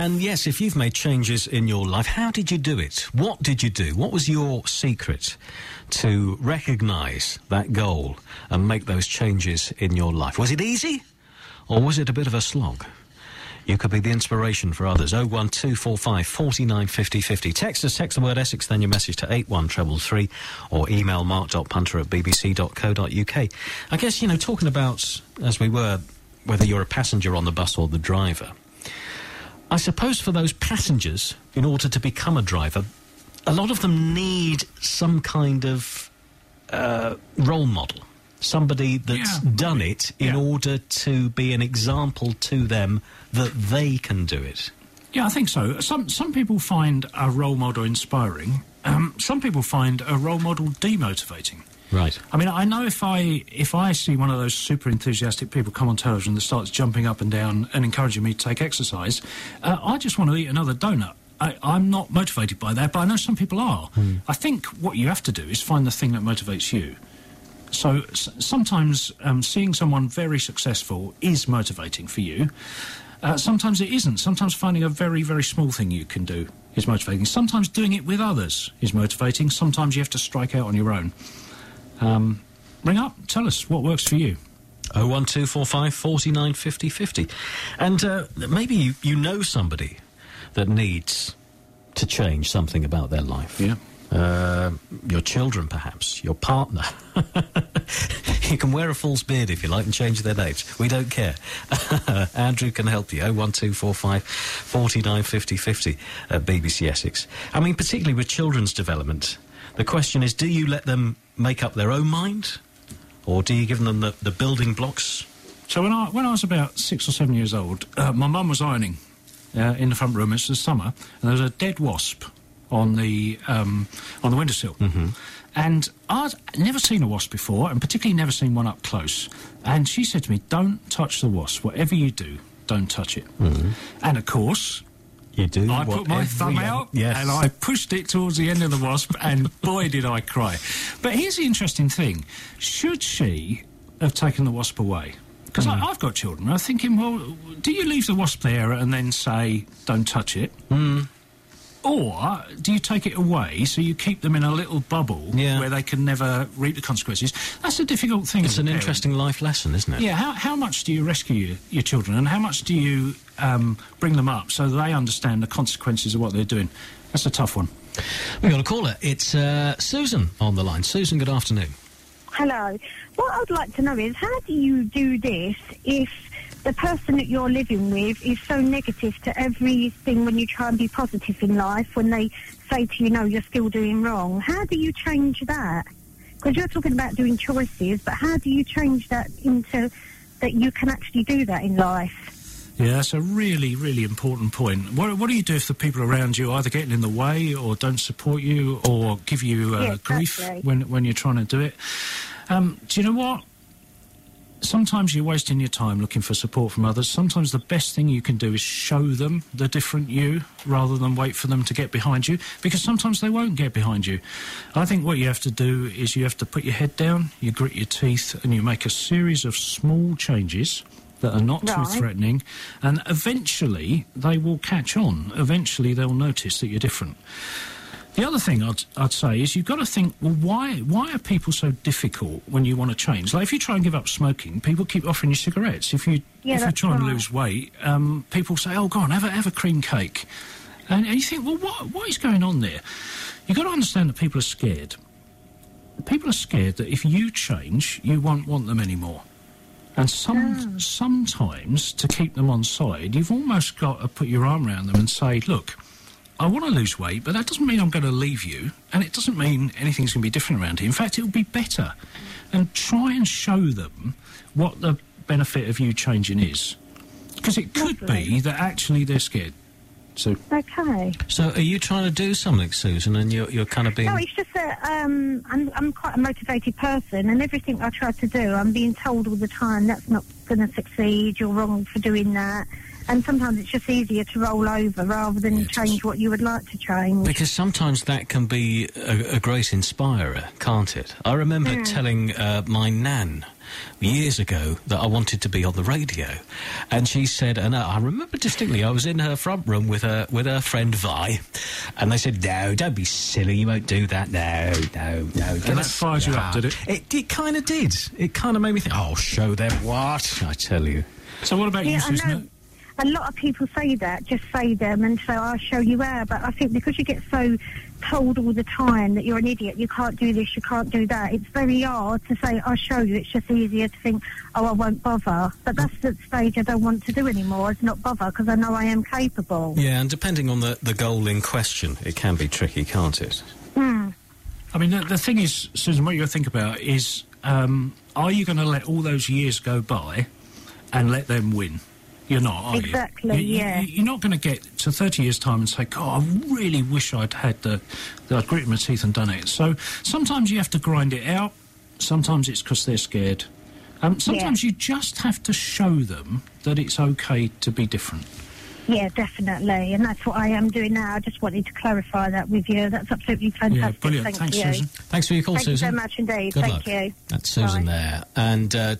And yes, if you've made changes in your life, how did you do it? What did you do? What was your secret to recognise that goal and make those changes in your life? Was it easy or was it a bit of a slog? You could be the inspiration for others. 01245 49 50 50. Text the word Essex, then your message to 81333, or email mark.punter@bbc.co.uk. I guess, talking about, as we were, whether you're a passenger on the bus or the driver, I suppose for those passengers, in order to become a driver, a lot of them need some kind of role model. Somebody that's done it in order to be an example to them that they can do it. Yeah, I think so. Some people find a role model inspiring. Some people find a role model demotivating. Right. I mean, I know if I see one of those super enthusiastic people come on television that starts jumping up and down and encouraging me to take exercise, I just want to eat another donut. I'm not motivated by that, but I know some people are. I think what you have to do is find the thing that motivates you. So sometimes seeing someone very successful is motivating for you. Sometimes it isn't. Sometimes finding a very, very small thing you can do is motivating. Sometimes doing it with others is motivating. Sometimes you have to strike out on your own. Ring up, tell us what works for you. 01245 49 50 50. And maybe you know somebody that needs to change something about their life. Yeah. Your children, perhaps. Your partner. You can wear a false beard if you like and change their names. We don't care. Andrew can help you. 01245 49 50 50 at BBC Essex. I mean, particularly with children's development, the question is, do you let them make up their own mind? Or do you give them the building blocks? So when I was about 6 or 7 years old, my mum was ironing in the front room. It's the summer, and there was a dead wasp on the windowsill. Mm-hmm. And I'd never seen a wasp before, and particularly never seen one up close. And she said to me, "Don't touch the wasp. Whatever you do, don't touch it." Mm-hmm. And of course, you do. I put my thumb out, and I pushed it towards the end of the wasp, and boy, did I cry. But here's the interesting thing: should she have taken the wasp away? Because I've got children. I'm thinking, well, do you leave the wasp there and then say, "Don't touch it"? Or do you take it away so you keep them in a little bubble where they can never reap the consequences? That's a difficult thing. It's an interesting life lesson, isn't it? Yeah, how much do you rescue your children, and how much do you bring them up so they understand the consequences of what they're doing? That's a tough one. We've got a caller. It's Susan on the line. Susan, good afternoon. Hello. What I'd like to know is, how do you do this if the person that you're living with is so negative to everything when you try and be positive in life, when they say to you, no, you're still doing wrong? How do you change that? Because you're talking about doing choices, but how do you change that into that you can actually do that in life? Yeah, that's a really, really important point. What do you do if the people around you are either getting in the way or don't support you or give you grief when you're trying to do it? Do you know what? Sometimes you're wasting your time looking for support from others. Sometimes the best thing you can do is show them the different you rather than wait for them to get behind you, because sometimes they won't get behind you. I think what you have to do is you have to put your head down, you grit your teeth, and you make a series of small changes that are not too threatening, and eventually they will catch on. Eventually they'll notice that you're different. The other thing I'd say is you've got to think, well, why are people so difficult when you want to change? Like, if you try and give up smoking, people keep offering you cigarettes. If you try and lose weight, people say, oh, go on, have a cream cake. And you think, well, what is going on there? You've got to understand that people are scared. People are scared that if you change, you won't want them anymore. And sometimes, to keep them on side, you've almost got to put your arm around them and say, look, I want to lose weight, but that doesn't mean I'm going to leave you, and it doesn't mean anything's going to be different around here. In fact, it'll be better. And try and show them what the benefit of you changing is. Because it could be that actually they're scared. So, okay. So are you trying to do something, Susan, and you're kind of being... No, it's just that I'm quite a motivated person, and everything I try to do, I'm being told all the time, that's not going to succeed, you're wrong for doing that. And sometimes it's just easier to roll over rather than change what you would like to change. Because sometimes that can be a great inspirer, can't it? I remember telling my nan years ago that I wanted to be on the radio. And she said, and I remember distinctly, I was in her front room with her friend Vi, and they said, no, don't be silly, you won't do that, no. And that fires you up, did it? It kind of did. It kind of made me think, oh, show them what, I tell you. So what about you, Susan? A lot of people say that, just say them and say, I'll show you where. But I think because you get so told all the time that you're an idiot, you can't do this, you can't do that, it's very hard to say, I'll show you. It's just easier to think, oh, I won't bother. But that's the stage I don't want to do anymore, is not bother, because I know I am capable. Yeah, and depending on the goal in question, it can be tricky, can't it? Mm. I mean, the thing is, Susan, what you've got to think about is, are you going to let all those years go by and let them win? You're not, are you? Exactly, yeah. You're not going to get to 30 years' time and say, God, I really wish I'd had I'd gritted my teeth and done it. So sometimes you have to grind it out. Sometimes it's because they're scared. Sometimes you just have to show them that it's okay to be different. Yeah, definitely. And that's what I am doing now. I just wanted to clarify that with you. That's absolutely fantastic. Yeah, brilliant. Thanks, you. Susan. Thanks for your call, Susan. Thank you so much indeed. Good Thank luck. you. That's Susan there. And